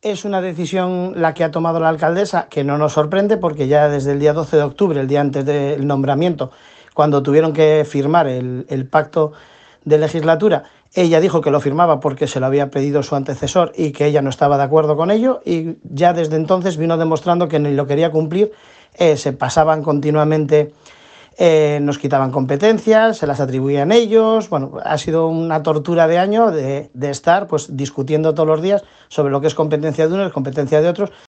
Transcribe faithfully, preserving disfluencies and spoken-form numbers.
Es una decisión la que ha tomado la alcaldesa, que no nos sorprende porque ya desde el día doce de octubre, el día antes del nombramiento, cuando tuvieron que firmar el, el pacto de legislatura, ella dijo que lo firmaba porque se lo había pedido su antecesor y que ella no estaba de acuerdo con ello, y ya desde entonces vino demostrando que ni lo quería cumplir. Eh, se pasaban continuamente, eh, nos quitaban competencias, se las atribuían ellos. Bueno, ha sido una tortura de año de, de estar pues discutiendo todos los días sobre lo que es competencia de unos, competencia de otros,